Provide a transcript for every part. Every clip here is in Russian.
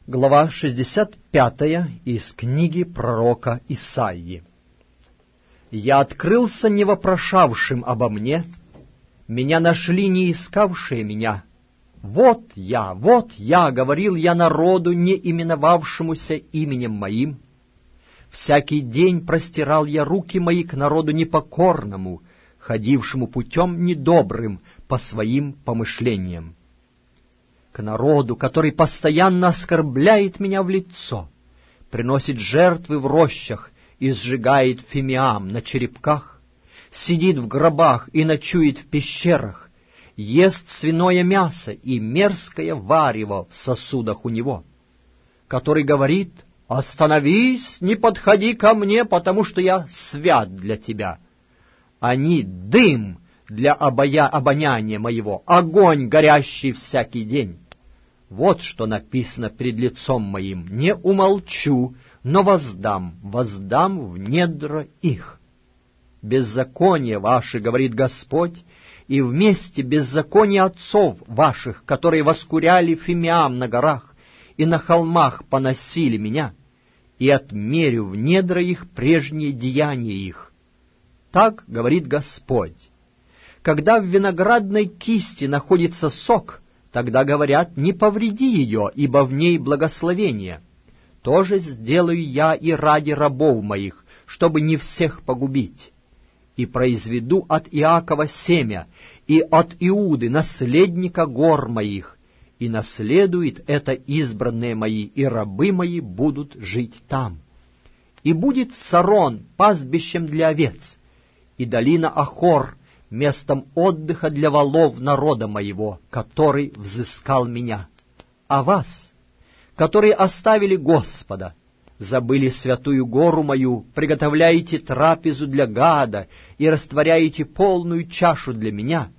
Глава 65 из книги пророка Исаии. «Я открылся не вопрошавшим обо мне, меня нашли не искавшие меня. Вот я, говорил я народу, не именовавшемуся именем моим. Всякий день простирал я руки мои к народу непокорному, ходившему путем недобрым по своим помышлениям. К народу, который постоянно оскорбляет меня в лицо, приносит жертвы в рощах и сжигает фимиам на черепках, сидит в гробах и ночует в пещерах, ест свиное мясо и мерзкое варево в сосудах у него, который говорит: «Остановись, не подходи ко мне, потому что я свят для тебя». Они — дым для обоняния моего, огонь, горящий всякий день. Вот что написано пред лицом моим: не умолчу, но воздам в недра их. Беззаконие ваше, говорит Господь, и вместе беззаконие отцов ваших, которые воскуряли фимиам на горах и на холмах поносили меня, и отмерю в недра их прежние деяния их. Так говорит Господь. Когда в виноградной кисти находится сок, тогда говорят: не повреди ее, ибо в ней благословение. То же сделаю я и ради рабов моих, чтобы не всех погубить. И произведу от Иакова семя, и от Иуды наследника гор моих, и наследует это избранные мои, и рабы мои будут жить там. И будет Сарон пастбищем для овец, и долина Ахор местом отдыха для волов народа моего, который взыскал меня. А вас, которые оставили Господа, забыли святую гору мою, приготовляете трапезу для гада и растворяете полную чашу для меня,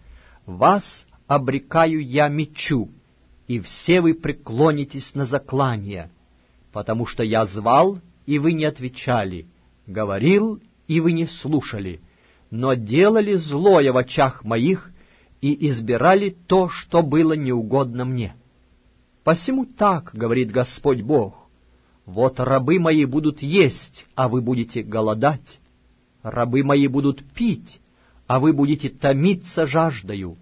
вас обрекаю я мечу, и все вы преклонитесь на заклание, потому что я звал, и вы не отвечали, говорил, и вы не слушали, но делали злое в очах моих и избирали то, что было неугодно мне. Посему так говорит Господь Бог: вот рабы мои будут есть, а вы будете голодать, рабы мои будут пить, а вы будете томиться жаждою,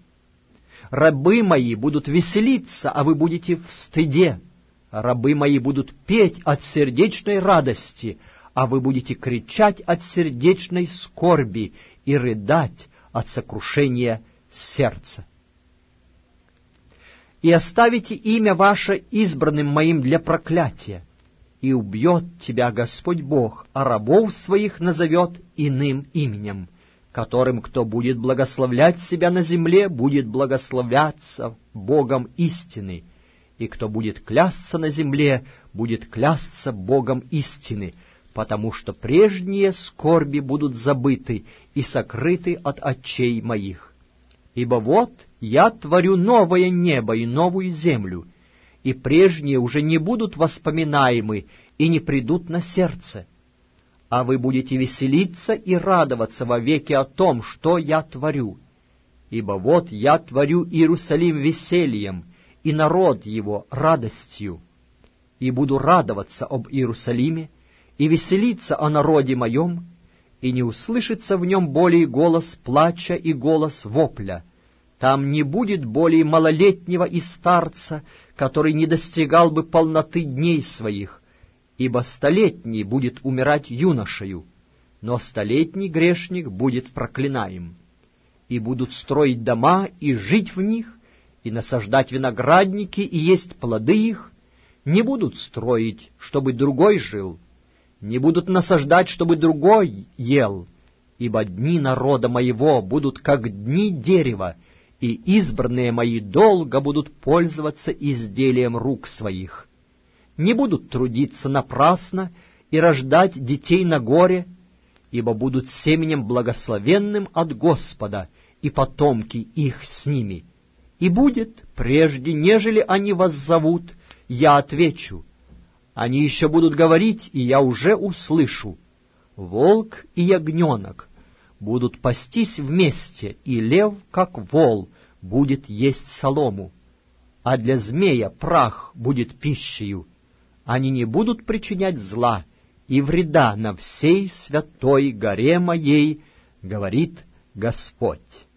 рабы мои будут веселиться, а вы будете в стыде, рабы мои будут петь от сердечной радости, а вы будете кричать от сердечной скорби и рыдать от сокрушения сердца. И оставите имя ваше избранным моим для проклятия, и убьет тебя Господь Бог, а рабов своих назовет иным именем, которым кто будет благословлять себя на земле, будет благословляться Богом истины, и кто будет клясться на земле, будет клясться Богом истины, потому что прежние скорби будут забыты и сокрыты от очей моих. Ибо вот я творю новое небо и новую землю, и прежние уже не будут воспоминаемы и не придут на сердце. А вы будете веселиться и радоваться вовеки о том, что я творю. Ибо вот я творю Иерусалим весельем, и народ его радостью. И буду радоваться об Иерусалиме, и веселиться о народе моем, и не услышится в нем более голос плача и голос вопля. Там не будет более малолетнего и старца, который не достигал бы полноты дней своих, ибо столетний будет умирать юношею, но столетний грешник будет проклинаем. И будут строить дома и жить в них, и насаждать виноградники и есть плоды их, не будут строить, чтобы другой жил, не будут насаждать, чтобы другой ел, ибо дни народа моего будут как дни дерева, и избранные мои долго будут пользоваться изделием рук своих. Не будут трудиться напрасно и рождать детей на горе, ибо будут семенем благословенным от Господа, и потомки их с ними. И будет, прежде нежели они вас зовут, я отвечу. Они еще будут говорить, и я уже услышу. Волк и ягненок будут пастись вместе, и лев, как вол, будет есть солому. А для змея прах будет пищею, они не будут причинять зла и вреда на всей святой горе моей, говорит Господь.